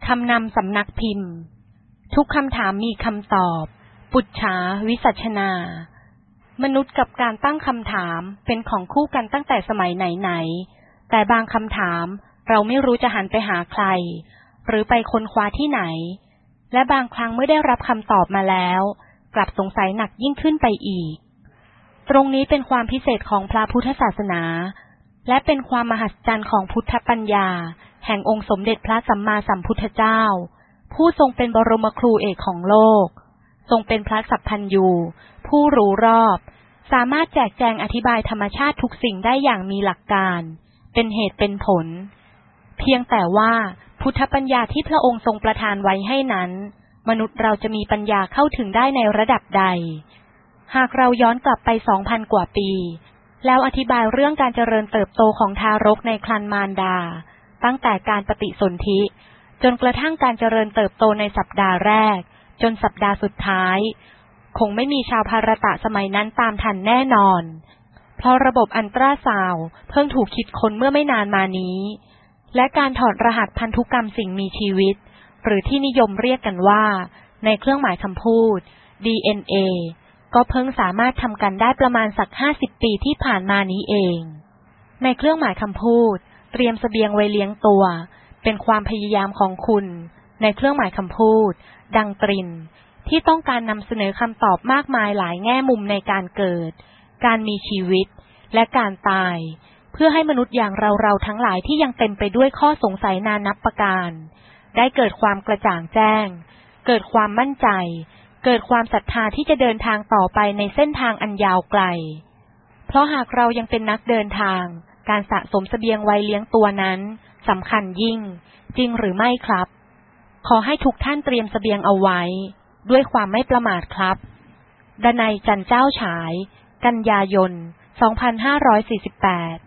คำนำสำนักพิมพ์ทุกคำถามมีคำตอบปุจฉาวิสัชนามนุษย์กับการตั้งคำถามเป็นของคู่กันตั้งแต่สมัยไหนๆแต่บางคำถามเราไม่รู้จะหันไปหาใครหรือไปค้นคว้าที่ไหนและบางครั้งเมื่อได้รับคำตอบมาแล้วกลับสงสัยหนักยิ่งขึ้นไปอีกตรงนี้เป็นความพิเศษของพระพุทธศาสนาและเป็นความมหัศจรรย์ของพุทธปัญญาแห่งองค์สมเด็จพระสัมมาสัมพุทธเจ้าผู้ทรงเป็นบรมครูเอกของโลกทรงเป็นพระสัพพัญญูผู้รู้รอบสามารถแจกแจงอธิบายธรรมชาติทุกสิ่งได้อย่างมีหลักการเป็นเหตุเป็นผลเพียงแต่ว่าพุทธปัญญาที่พระองค์ทรงประทานไว้ให้นั้นมนุษย์เราจะมีปัญญาเข้าถึงได้ในระดับใดหากเราย้อนกลับไป 2,000 กว่าปีแล้วอธิบายเรื่องการเจริญเติบโตของทารกในครรภ์มารดาตั้งแต่การปฏิสนธิจนกระทั่งการเจริญเติบโตในสัปดาห์แรกจนสัปดาห์สุดท้ายคงไม่มีชาวภารตะสมัยนั้นตามทันแน่นอนเพราะระบบอัลตราซาวด์เพิ่งถูกคิดค้นเมื่อไม่นานมานี้และการถอดรหัสพันธุกรรมสิ่งมีชีวิตหรือที่นิยมเรียกกันว่าในเครื่องหมายคำพูด DNA ก็เพิ่งสามารถทำกันได้ประมาณสัก50 ปีที่ผ่านมานี้เองในเครื่องหมายคำพูดเตรียมเสบียงไว้เลี้ยงตัวเป็นความพยายามของคุณในเครื่องหมายคำพูดดังตรินที่ต้องการนำเสนอคำตอบมากมายหลายแง่มุมในการเกิดการมีชีวิตและการตายเพื่อให้มนุษย์อย่างเราทั้งหลายที่ยังเต็มไปด้วยข้อสงสัยนานับประการได้เกิดความกระจ่างแจ้งเกิดความมั่นใจเกิดความศรัทธาที่จะเดินทางต่อไปในเส้นทางอันยาวไกลเพราะหากเรายังเป็นนักเดินทางการสะสมเสบียงไว้เลี้ยงตัวนั้นสำคัญยิ่งจริงหรือไม่ครับขอให้ทุกท่านเตรียมเสบียงเอาไว้ด้วยความไม่ประมาทครับดนัย จันเจ้าฉายกันยายน 2548